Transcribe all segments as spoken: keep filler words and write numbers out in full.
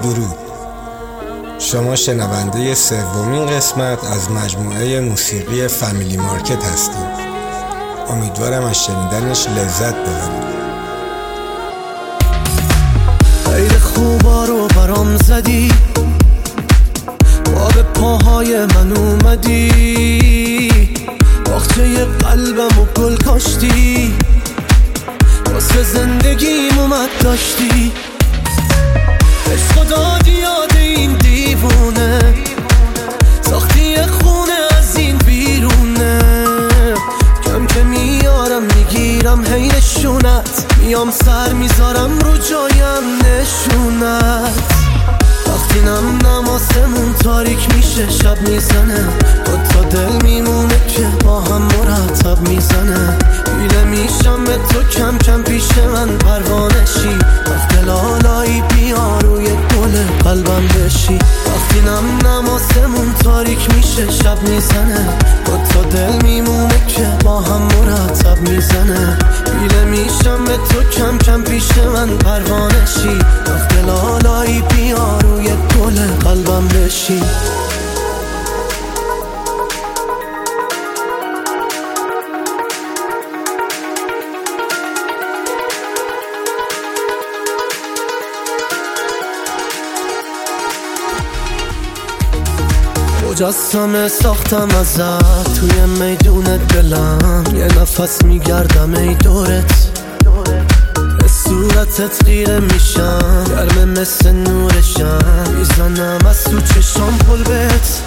درود. شما شنونده سومین قسمت از مجموعه موسیقی فامیلی مارکت هستید. امیدوارم از شنیدنش لذت ببرید. خیلی خوبا رو برام زدی، با به پاهای من اومدی، باغچه قلبم و گل کاشتی، واسه زندگیم اومد داشتی. عشق دادی یاد این دیوونه، ساختی خونه از این بیرونه. کم که میارم میگیرم هی نشونت، میام سر میذارم رو جایم نشونت. وقتی نم نماسمون تاریک میشه شب میزنه، با تا دل میمونه که با هم مرتب میزنه. بیله میشم به تو کم کم پیش من پروانه شی، وقت لالایی بیا روی گل قلبم بشی. وقتی نم نماسمون تاریک میشه شب میزنه، با تا دل میمونه که با هم مرتب میزنه. بیله میشم به تو کم کم پیش من پروانه شی، وقت لالایی بیا روی گل قلبم بشی. مجسمه ساختم ازت توی میدون دلم، یه نفس میگردم ای دورت، به صورتت غیره میشم، گرمه مثل نورشم، میزنم از تو چشام پلبت.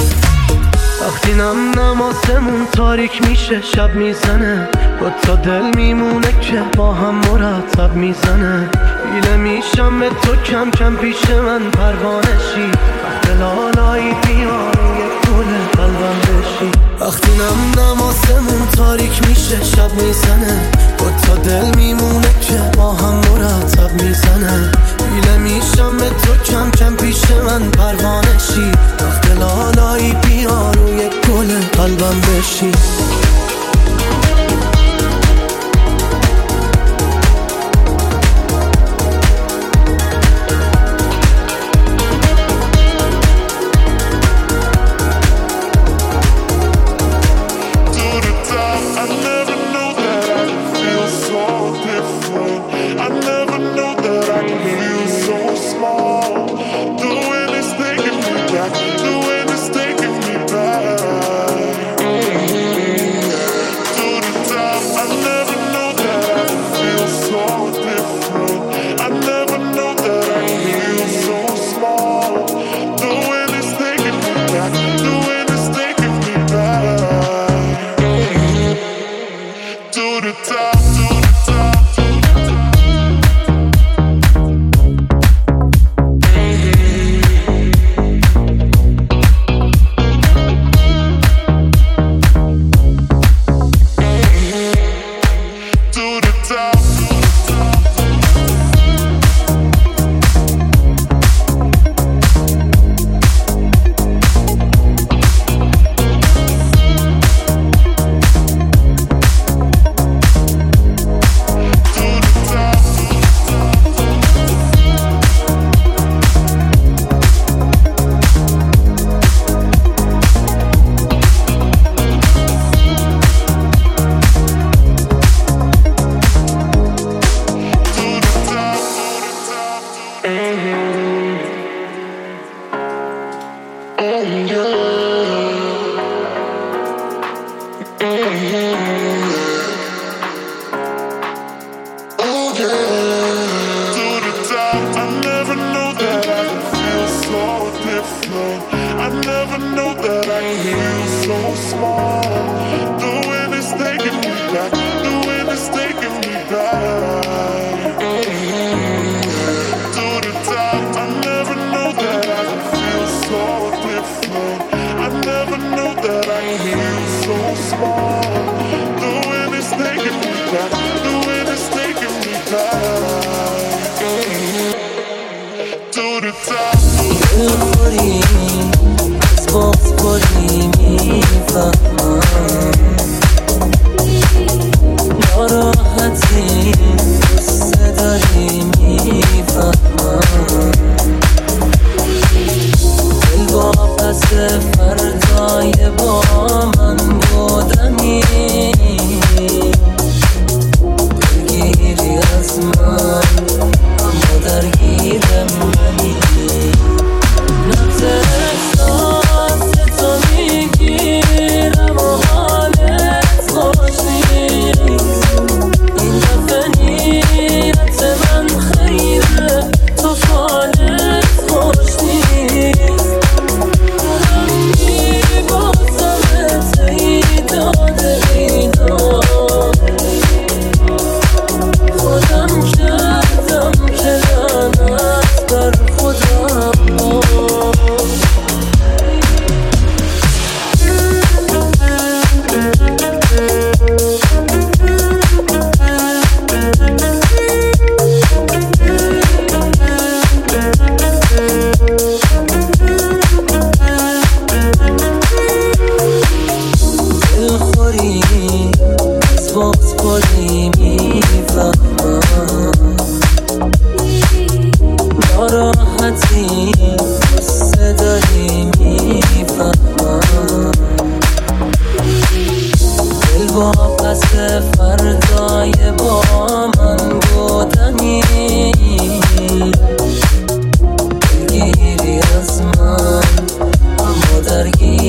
وقتی نم نماسمون تاریک میشه شب میزنه، با تا دل میمونه که با هم مرتب میزنه. بیله میشم به تو کم کم پیش من پروانه شی، وقت لالایی بیا روی گل قلبم بشی. وقتی نم نماسمون تاریک میشه شب میزنه، با تا دل میمونه که با هم مرتب میزنه. بیله میشم به تو کم کم پیش من پروانه شی، وقت لالایی بیا روی گل قلبم بشی. ناراحتی دوست داری میفهمم.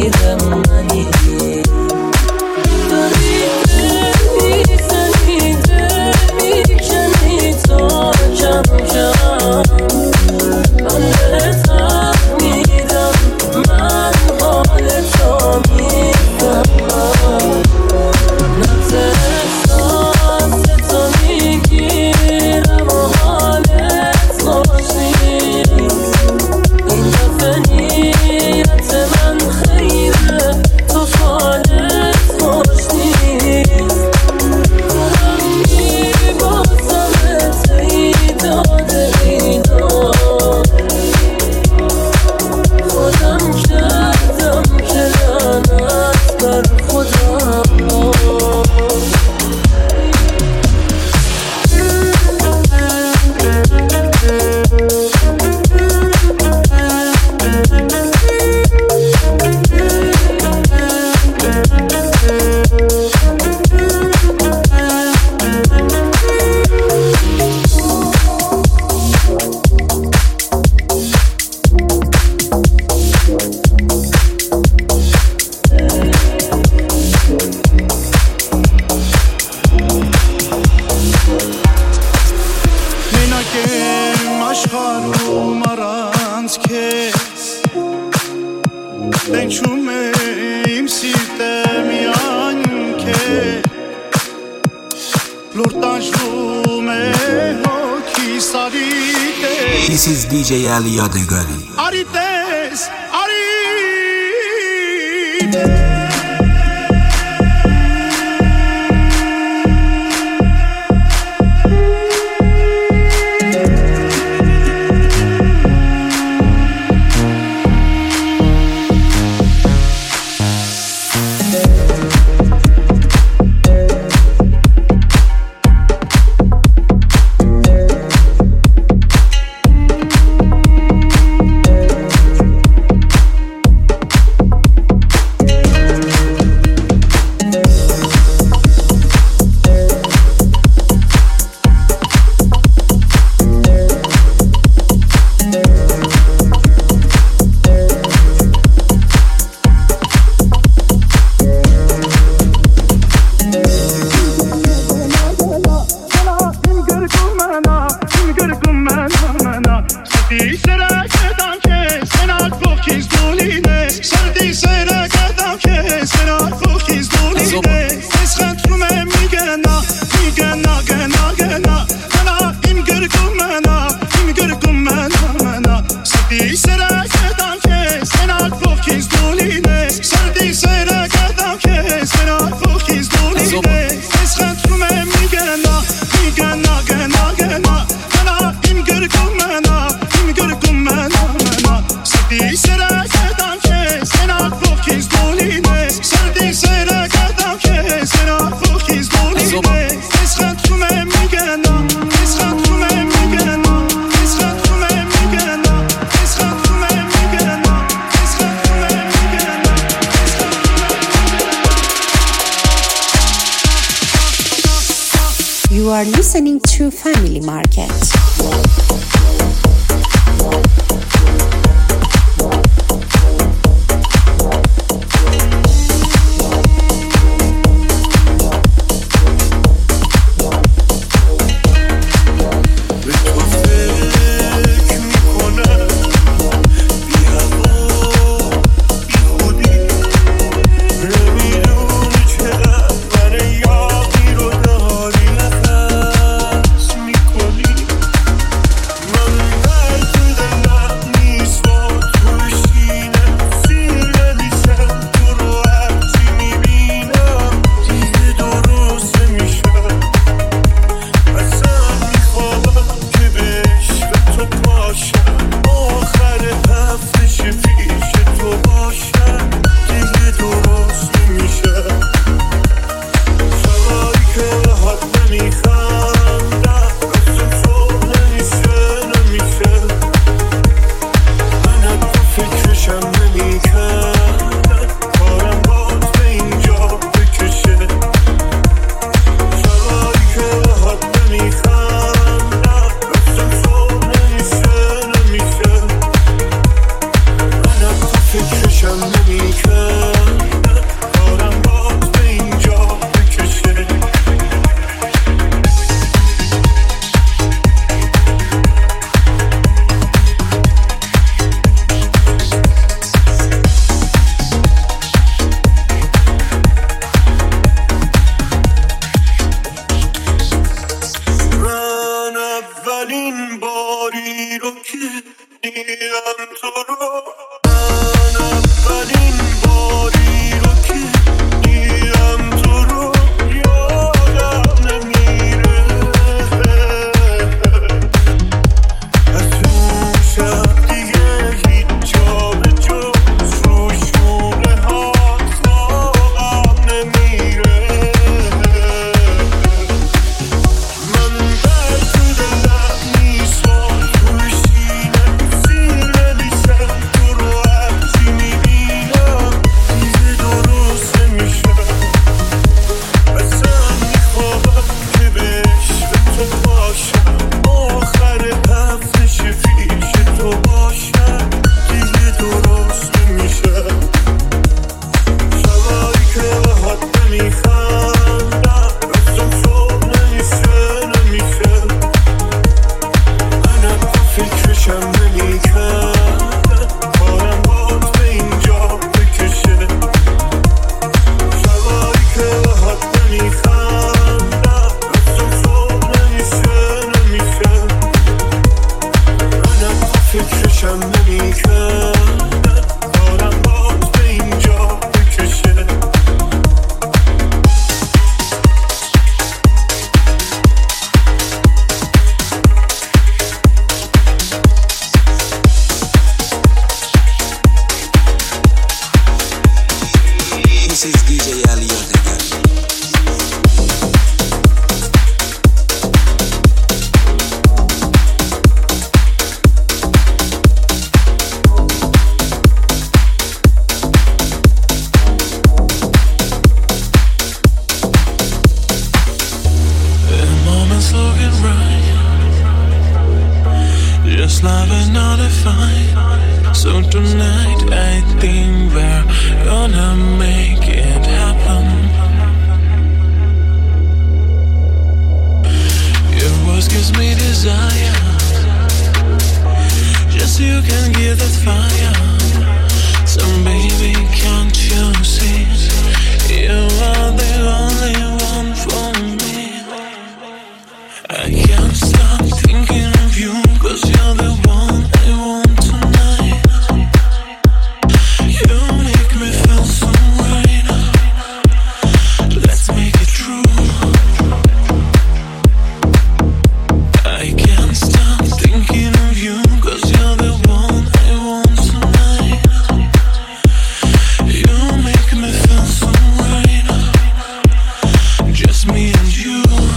This is دی جی علی یادگاری. You are listening to Family Market. This is D J Elliot again. Just love another fight. So tonight I think we're gonna make it happen. Your voice gives me desire. Just you can give that fire. So baby, can't you see? You are the only one for me. I can't stop thinking of you, 'cause you're the one I want tonight. You make me feel so right. Let's make it true. I can't stop thinking of you, 'cause you're the one I want tonight. You make me feel so right. Just me and you.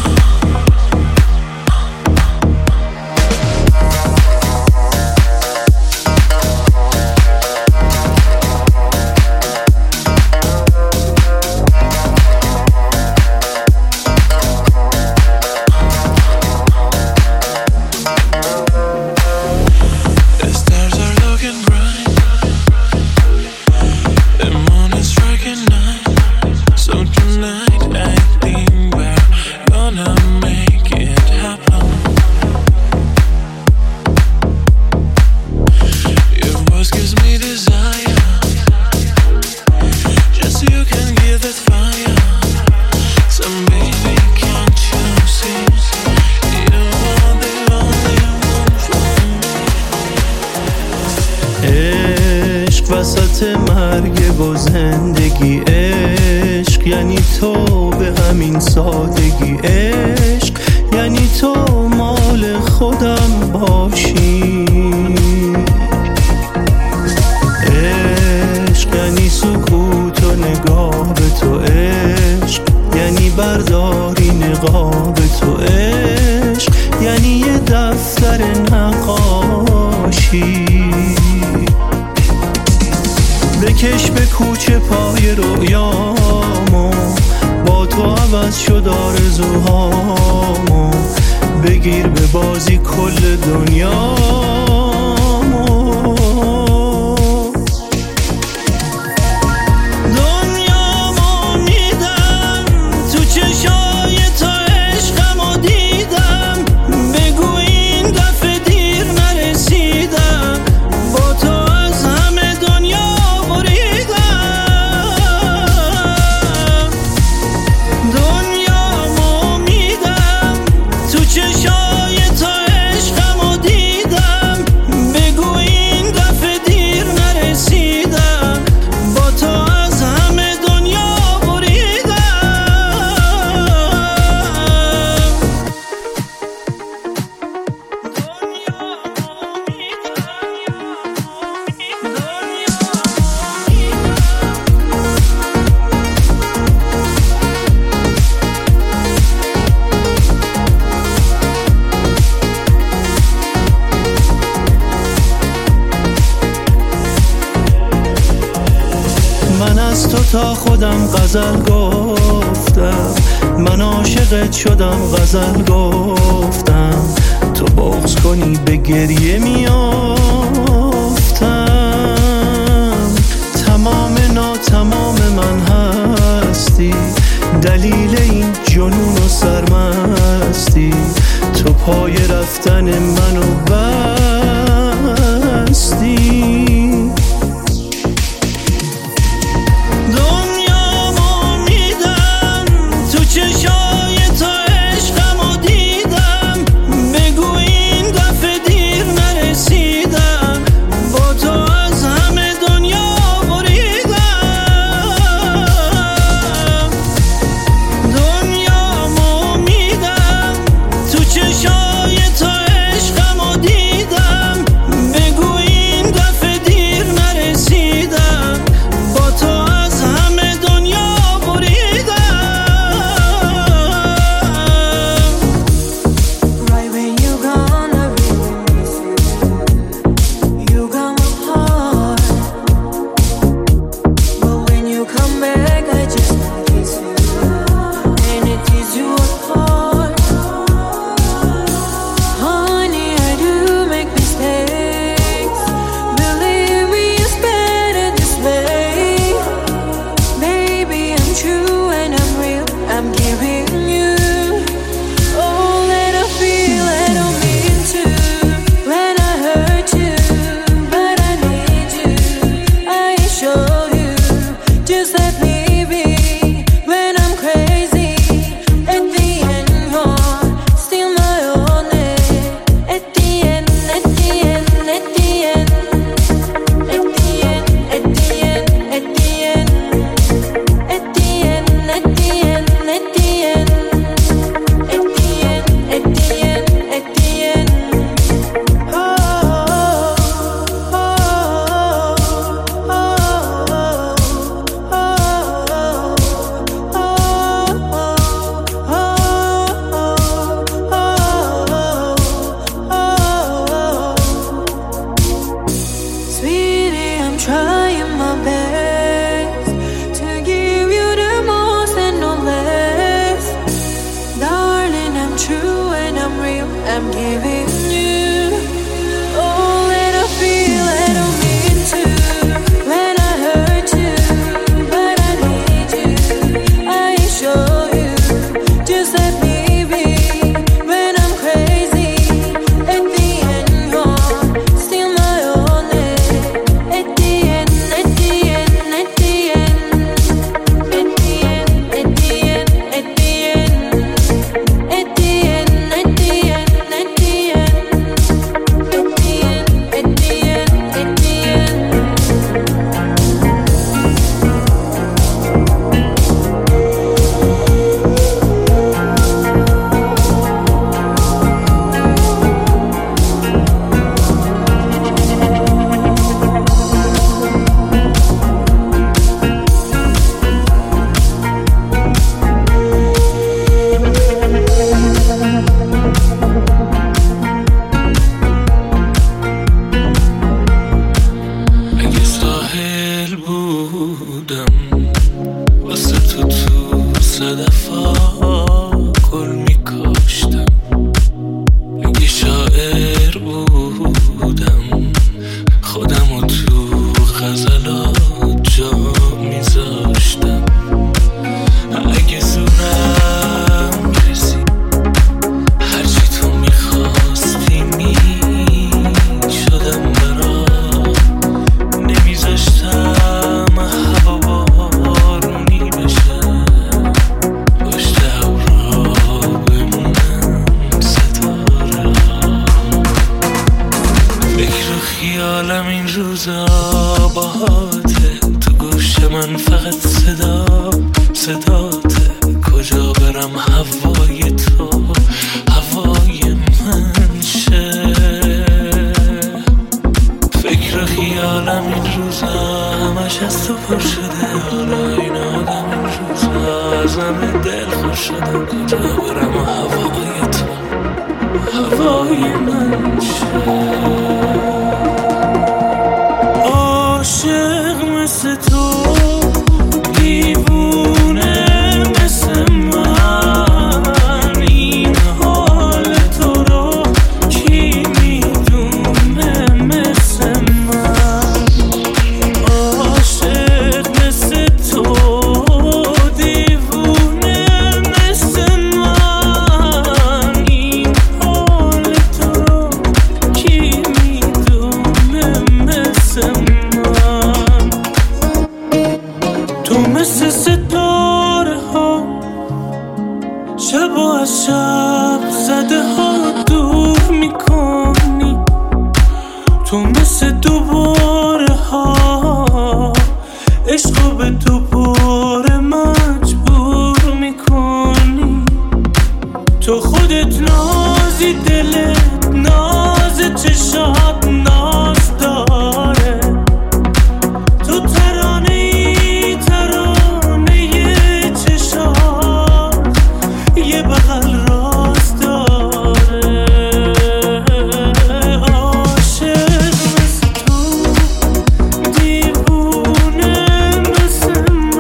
وسط مرگ و زندگی، عشق یعنی تو به همین سادگی، عشق یعنی تو مال خودم باشی، عشق یعنی سکوت و نگاه به تو، عشق یعنی برداری نقاب تو، عشق یعنی یه دفتر نقاشی. بکش به کوچه پای رویامو، با تو عوض شد آرزوهامو، بگیر به بازی کل دنیامو. دنیامو میدم تو چشای تو، عشقمو دیدم، بگو این دفعه دیر نرسیدم، با تو از همه دنیا تا خودم غزل گفتم، من عاشقت شدم غزل گفتم، تو بغض کنی به گریه میافتم، تمام ناتمام من هستی، دلیل این جنون و سرمستی، تو پای رفتن منو بستی. چشای تو عشقمو دیدم، true and I'm real. I'm giving you all that I feel. I don't mean to when I hurt you, but I need you. I assure you, just let me be when I'm crazy. At the end, you're still my only. At the end, at the end, at the end, at the end, at the end, at the end, at the end, at the end, at the end, at the end, at the end, at the end. Oh, oh, oh, sweetie, I'm trying my best to give you the most and no less. Darling, I'm true and I'm real. I'm giving you all that I feel. I don't mean to when I hurt you, but I need you. I assure you, just let me be when I'm crazy. At the end, you're still my only. At the end, at the end, at the end, at the end, at the end, at the end, at the end, at the end, at the end, at the end, at the end, at the end. اگه ساحل بودم واسه تو تو صدفا گل میکاشتم. اگه شاعر بودم خودمو تو غزلات جا میذاشتم. اگه زورم رسید هرچی تو میخواستی میشدم برات. نمیذاشتم هوا بارونی بشه، پشت ابرها بمونم ستاره. فکر و خیالم این روزا باهاته، تو گوش من فقط صدا صداته. کجا برم هوای تو هوای من شه. فکر و خیالم این روزا همش از تو پر شده. حالا این آدم این روزا از همه دل خوش شده. کجا برم هوای تو هوای من شه. عاشق مثل تو دیوونه مثل من. این حال تو رو کی میدونه مثل من. عاشق مثل تو دیوونه مثل من. این حال تو رو کی میدونه مثل من. تو مثل ستاره ها شب و از شب زده ها دور میکنی. تو مثل دوباره ها عشقو به دوباره مجبور میکنی. تو خودت نازی، دلت ناز، چشات ناز داره. تو ترانه ای ترانه چشات یه بغل راست داره. عاشق مثل تو دیوونه مثل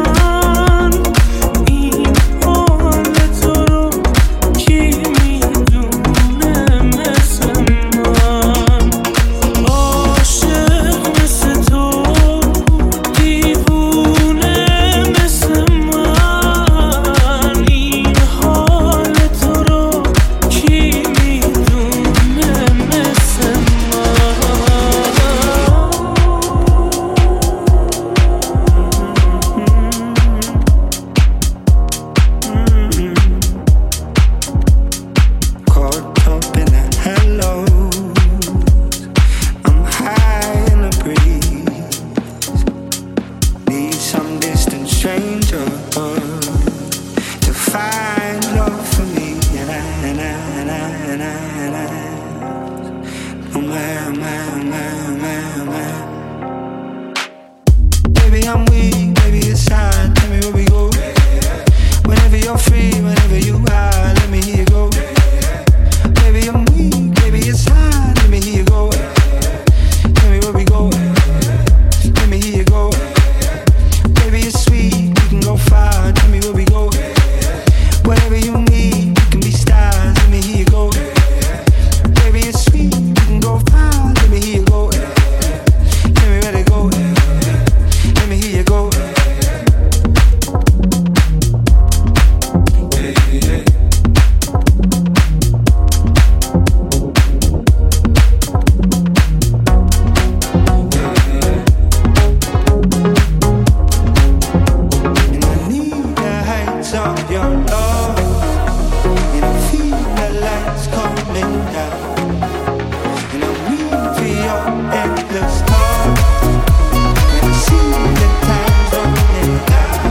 of your love, and I feel the lights coming down, and I'm waiting for your endless love, and I see the time's running down.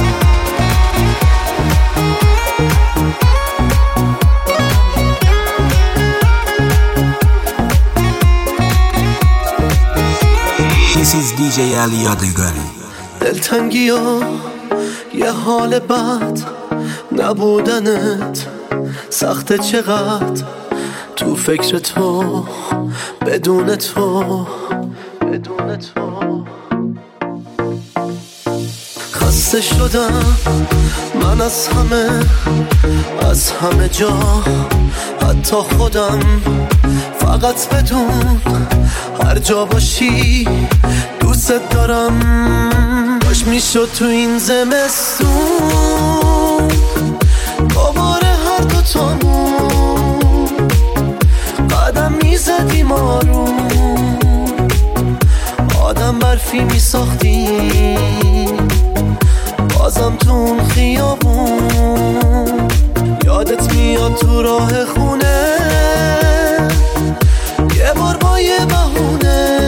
This is دی جی علی یادگاری. دلتنگی ها یه حال بد، نبودنت سخت چقدر، تو فکر تو بدون تو بدون تو خسته شدم من از همه از همه جا، حتی خودم. فقط بدون هر جا باشی دوست دارم. باش میشد تو این زمستون دوباره هر دوتامون قدم میزدیم آروم، آدم برفی میساختیم بازم تو اون خیابون. یادت میاد تو راه خونه یه بار با یه بهونه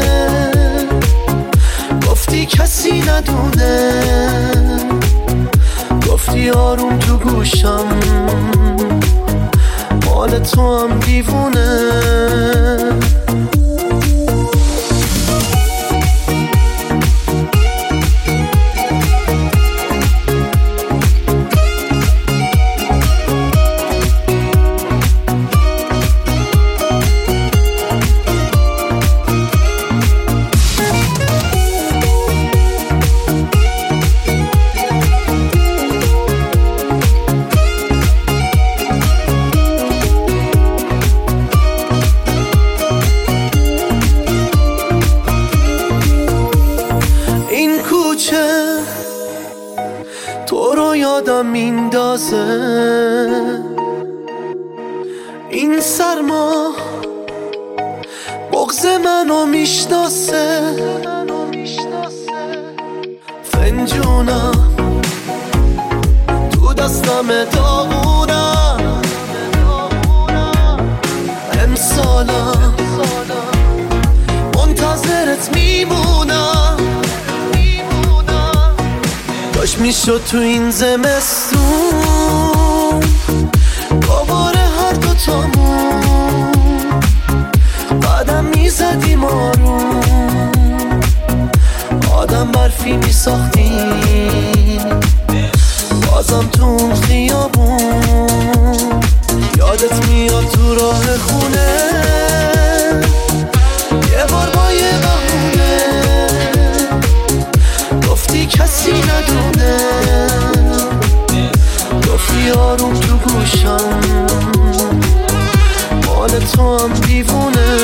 گفتی کسی ندونه، گفتی آروم تو گوشم مال تو هم دیوونه. تو رو یادم میندازه، این سرما بغض منو میشناسه. فنجونم تو دستم داغونم، امسالم منتظرت میمونم. باش میشد تو این زمستون دوباره هر دوتامون قدم میزدیم آروم، آدم برفی میساختیم بازم تو اون خیابون. یادت میاد تو راه خونه یه بار با یه بهونه گفتی کسی ندونه، گفتی آروم تو گوشم مال تو هم دیوونه.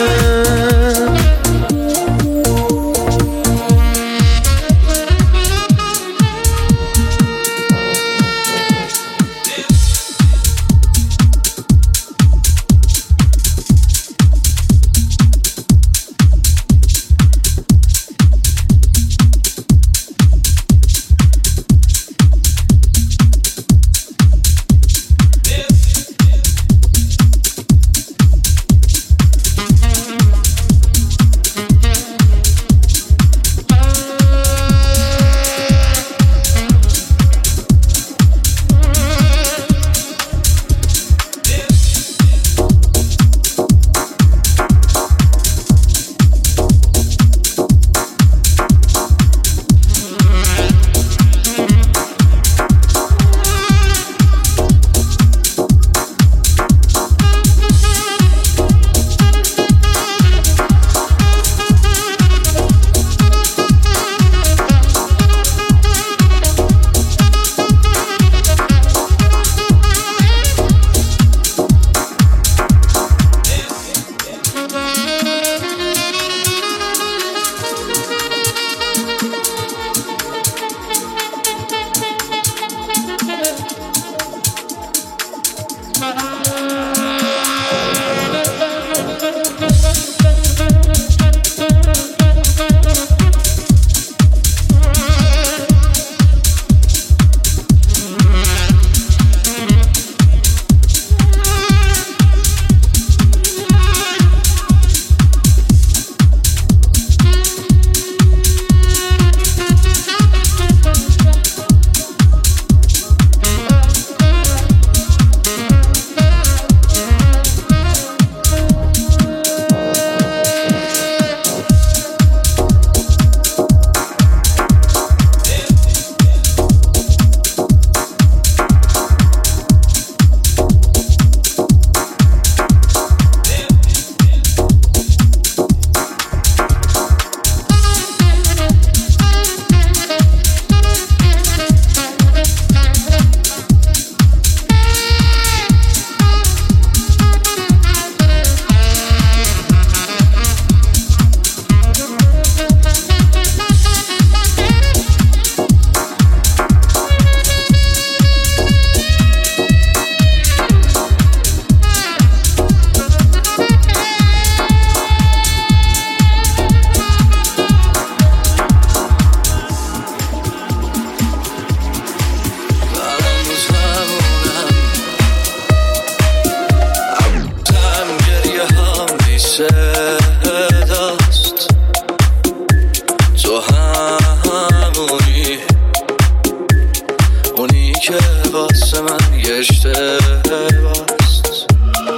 اونی که واسه من یه اشتباست.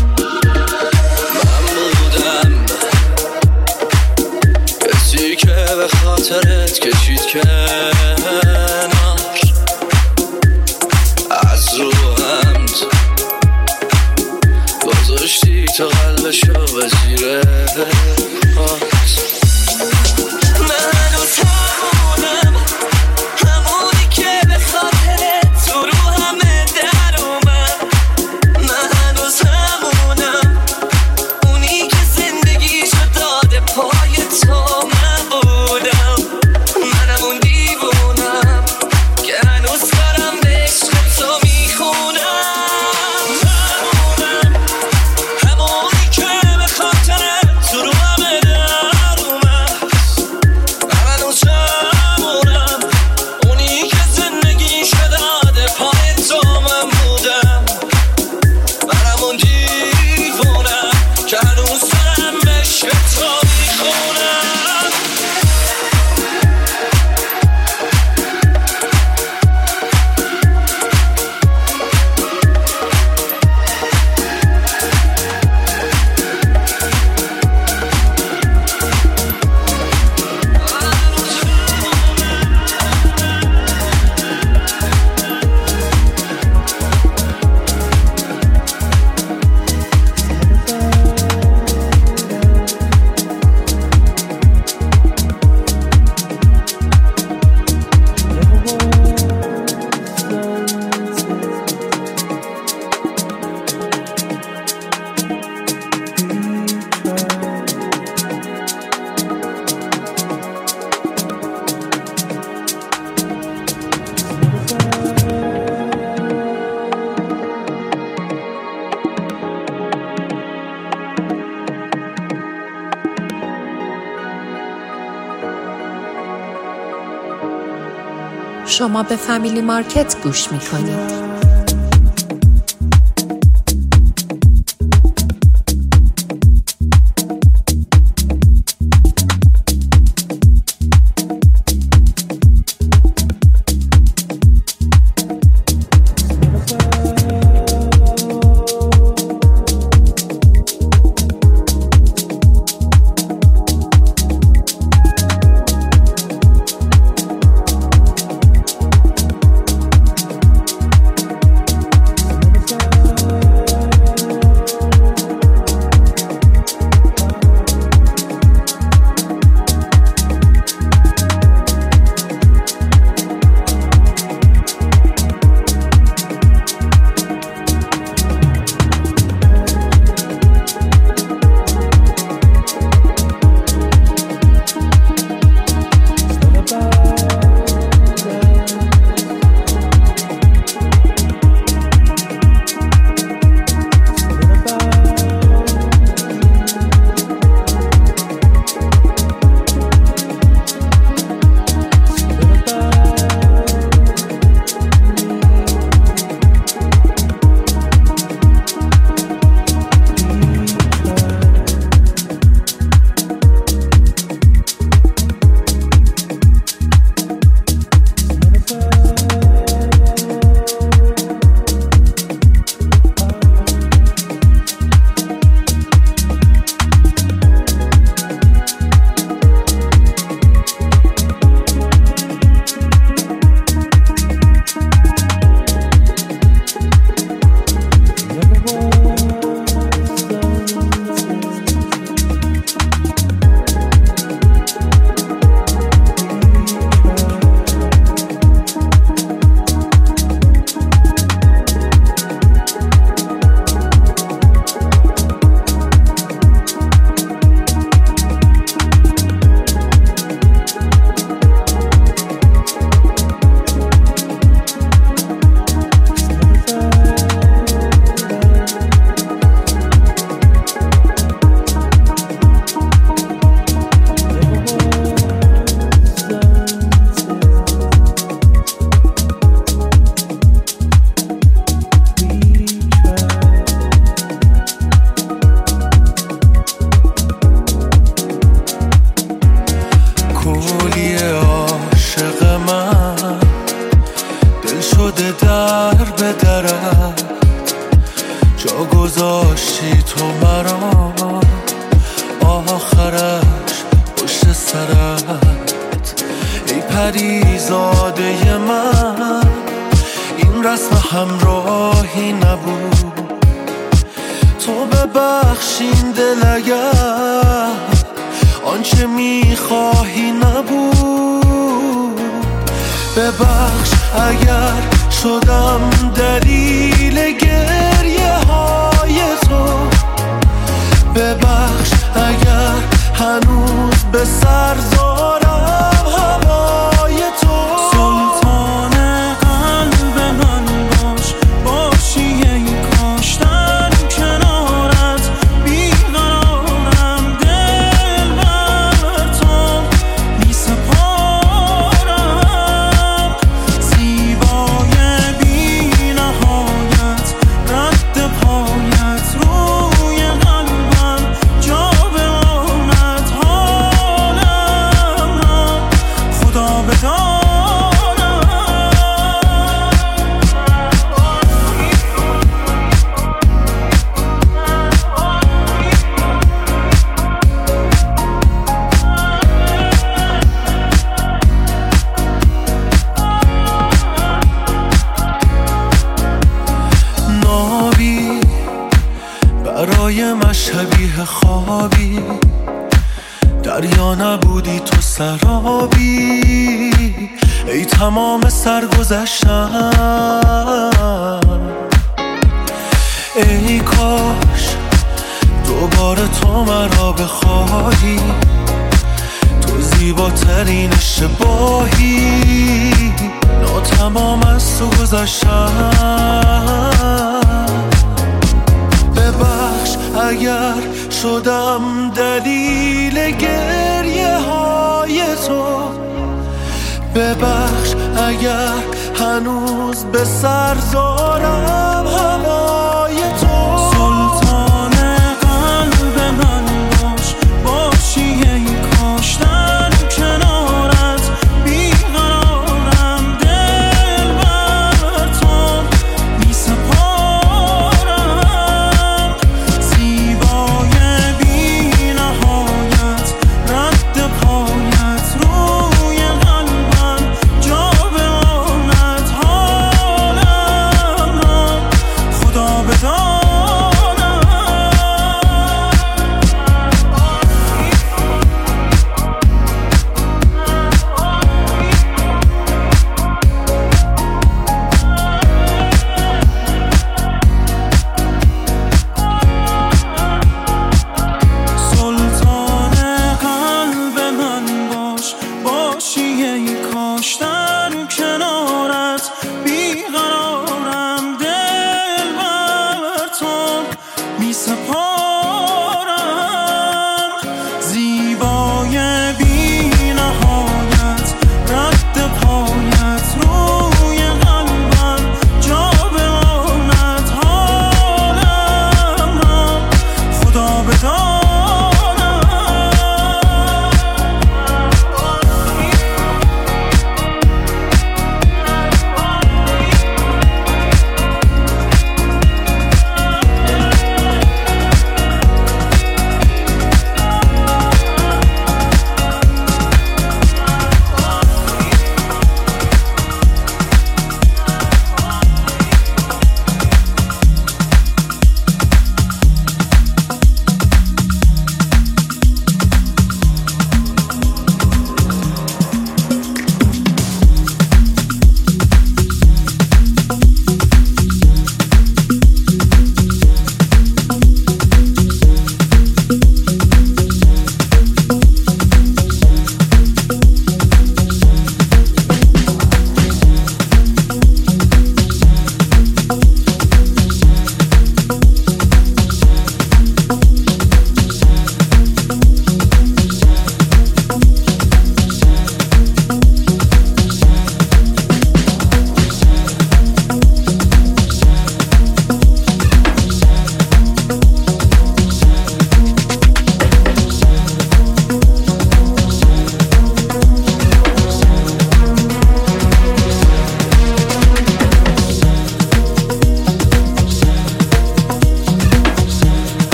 من بودم کسی که به خاطرت کشید کنار، از رو همت گذاشتی تو قلبشو به زیر پات. من هنوز همونم، همونی که به خاطرت تو رو همه در اومد. من هنوز همونم، اونی که زندگیشو داده پای تو. من بودم، منم اون دیوونم که هنوز دارم به عشق تو میخونم. همونم، همونی که به خاطرت تو رو همه در اومد. من هنوز همونم، اونی که زندگیشو داده پای تو. من بودم، منم اون دیوونم که هنوز دارم به عشق تو میخونم. شما به فامیلی مارکت گوش میکنید. در به درت جا گذاشتی تو مرا، آخرش پشت سرت. ای پریزاده من این رسم همراهی نبود، تو ببخشین دل اگر آنچه میخواهی نبود. ببخش اگر شدم دلیل گریه های تو، ببخش اگر هنوز به سر دارم هوای تو. سلطان قلب من باش، باشی ای کاش در کنارت بیقرارم، دل بر تو می سپارم. زیبای بی نهایت رد پایت روی قلبم جا بماند، حالم را خدا بدارم. نابی برای من شبیه خوابی، دریا نبودی تو سرابی. ای تمام سرگذشتم، ای کاش دوباره تو مرا بخواهی، تو زیباترین اشتباهی. ناتمام از تو گذشتم، ببخش اگر شدم دلیل گریه های تو، ببخش اگر هنوز به سر دارم هوای تو. سلطان قلب من باش، باشی ای کاش در کنارت بیقرارم، دل بر تو می سپارم. زیبای بی نهایت رد پایت روی قلبم جا بماند، حالم را خدا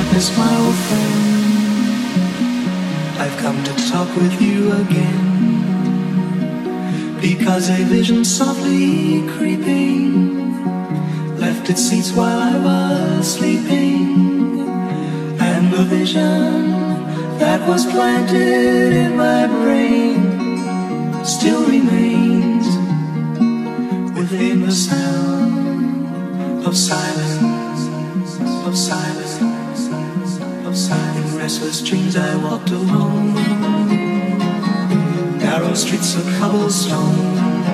darkness, my old friend, I've come to talk with you again, because a vision softly creeping left its seats while I was sleeping, and the vision that was planted in my brain still remains within the sound of silence, of silence, of silence. In restless dreams I walked alone, narrow streets of cobblestone,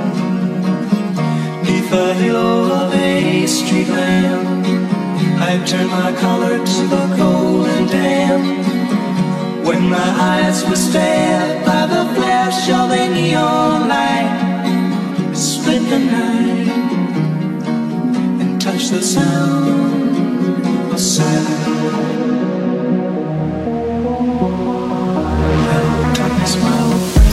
neath the halo of a street lamp. I turned my collar to the cold and damp, when my eyes were stared by the flash of a neon light, split the night and touched the sound of silence. Hello, darkness, my old friend.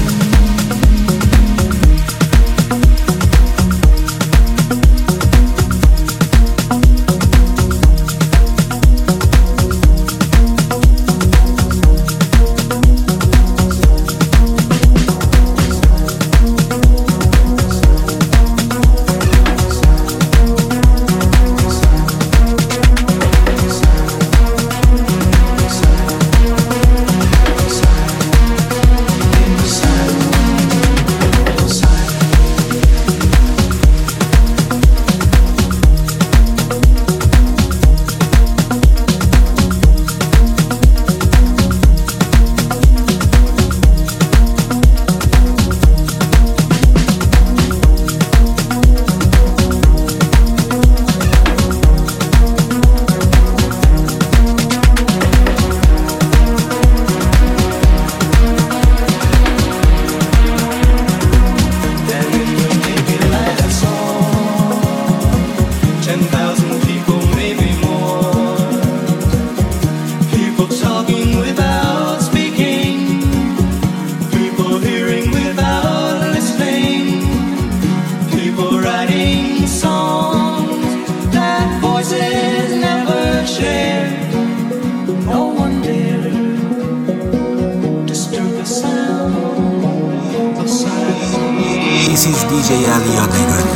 This is دی جی علی یادگاری.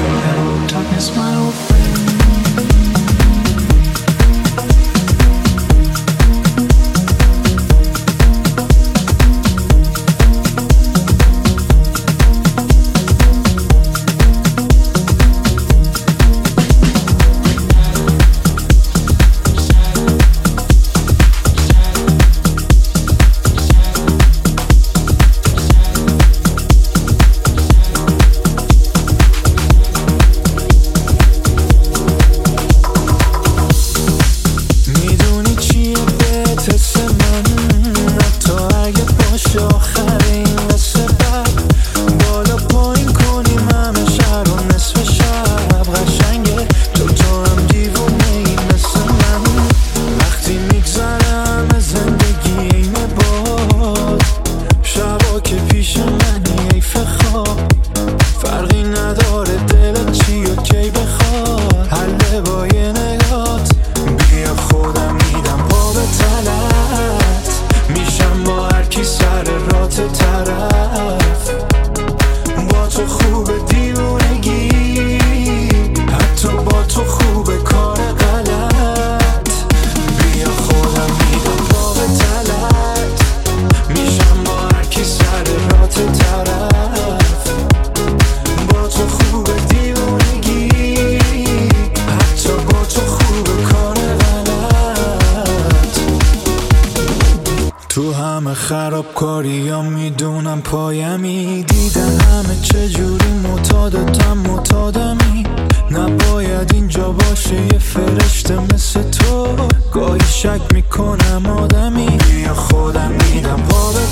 خرابکاری ها میدونم پایمی، دیدن همه چجوری معتادتم معتادمی، نباید اینجا باشه یه فرشته مثل تو، گاهی شک میکنم آدمی، بیا خودم میدم پا به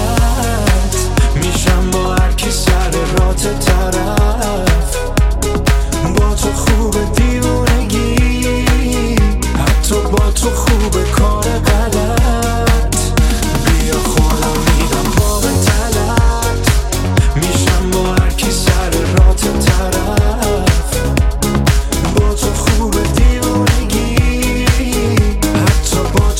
تلت، میشم با هر کی سر رات طرف، با تو خوبه دیوونگی، حتی با تو خوبه کار غلط، بیا خودم میدم پا به تلت، میشم با هر کی سر رات طرف، با تو خوبه دیوونگی، حتی با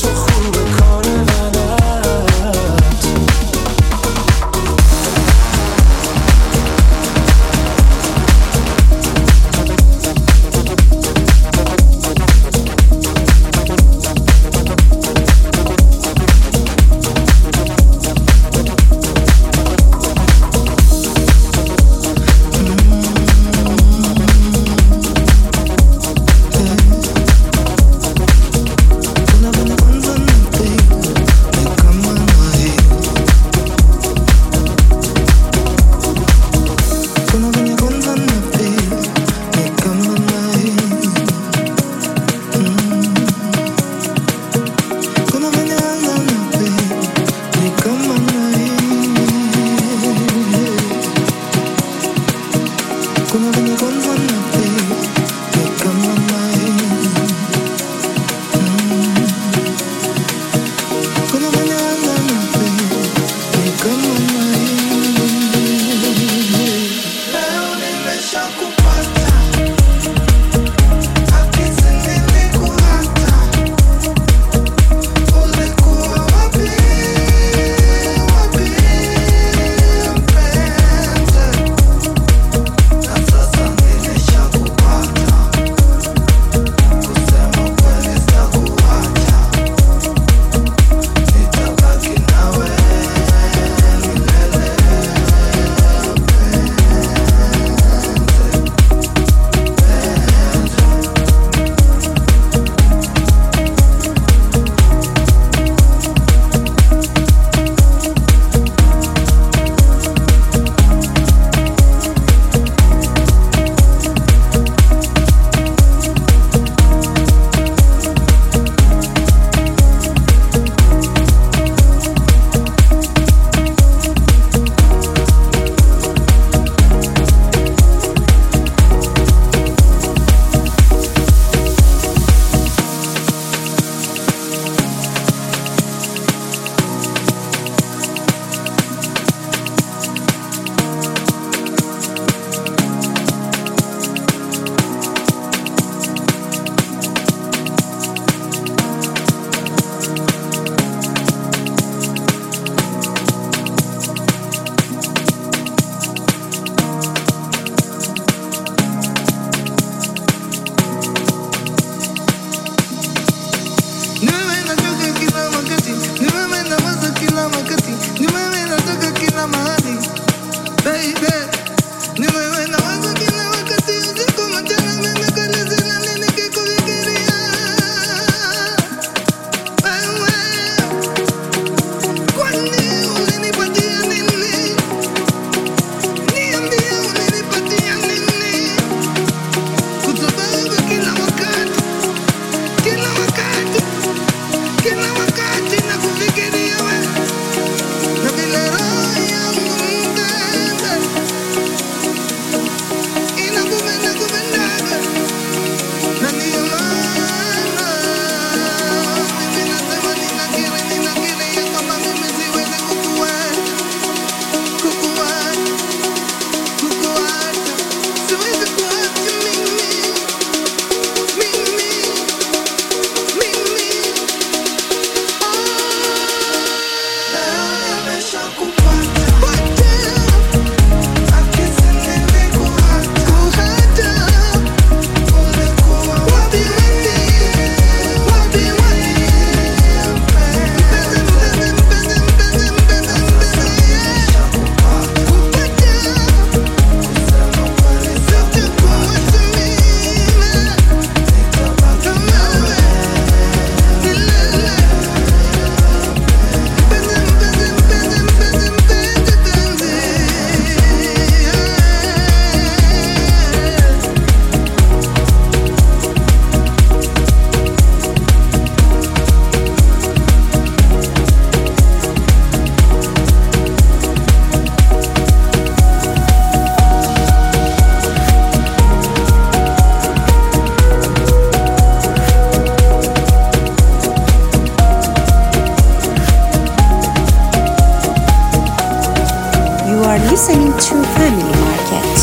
listening to Family Market.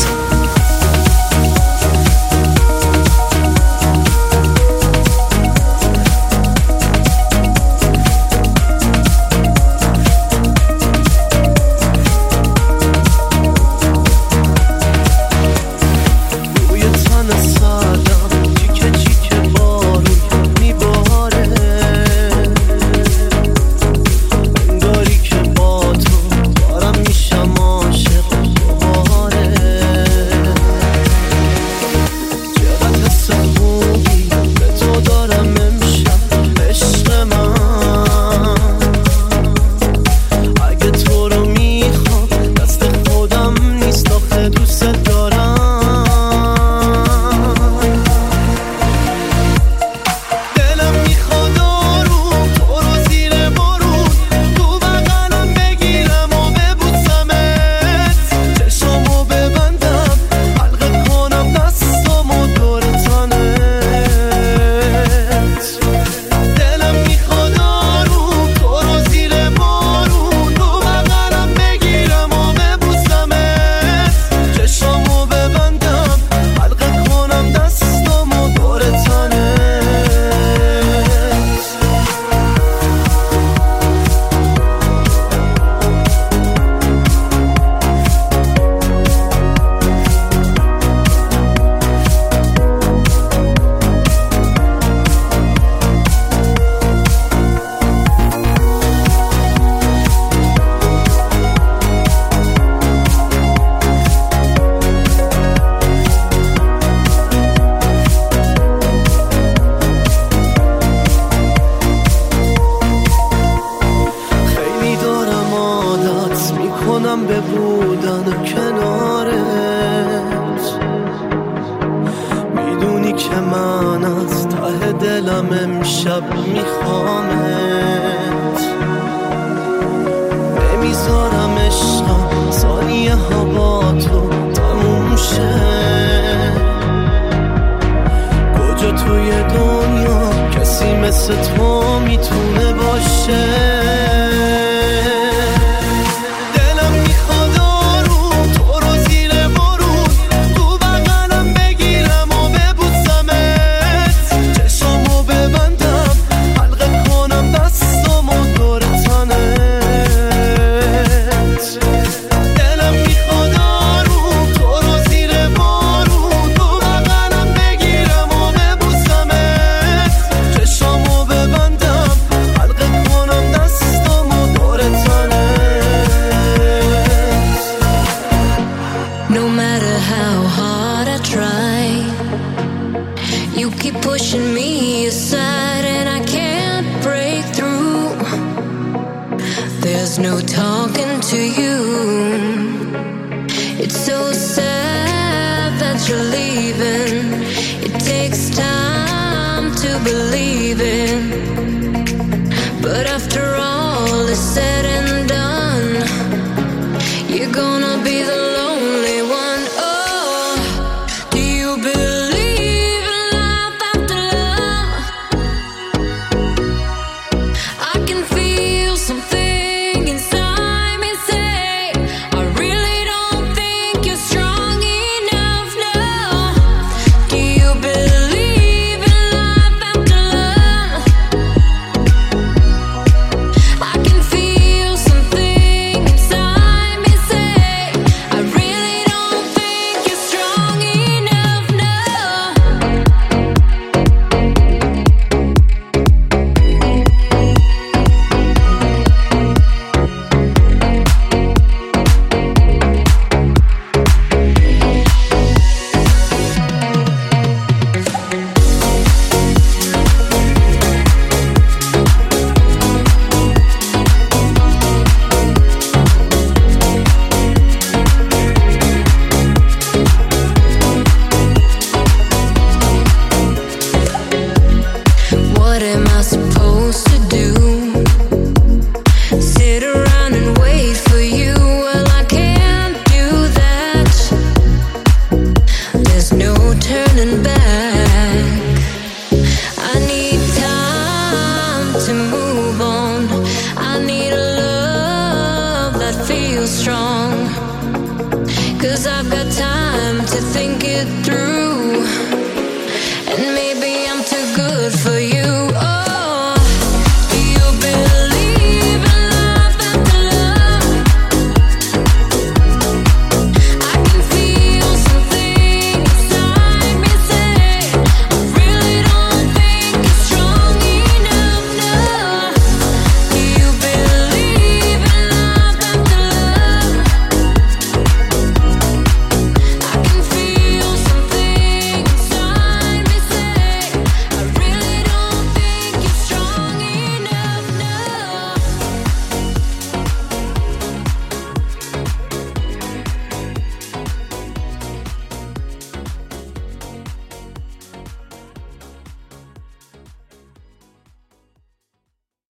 feel strong, 'cause I've got time to think it through. And maybe I'm too good for you.